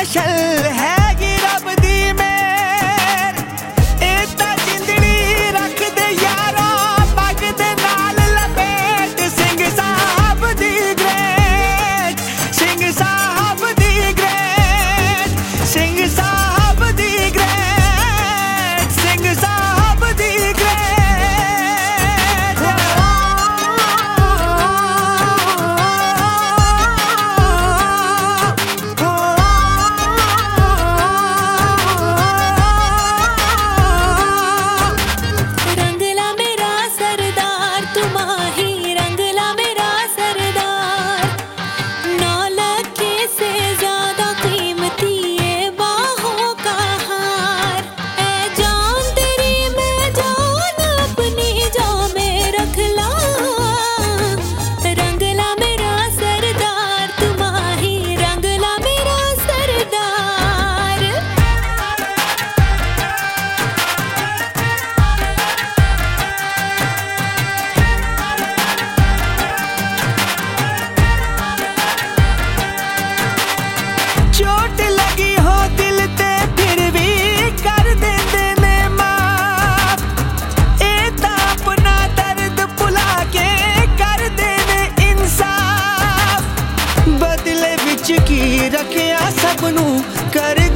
Special हैगी रब दी मेर इता जिंदड़ी रख दे यारा पग दे नाल लपेट सिंह साहब दी ग्रेट सिंह साहब दी ग्रेट सिंह साहब दी ग्रेट सिंह साहब दी ग्रेट। चोट लगी हो दिल ते फिर भी कर देंदे ने माफ ए तां अपना दर्द भुला के कर देने इंसाफ बदले विच की रखिया सब नू कर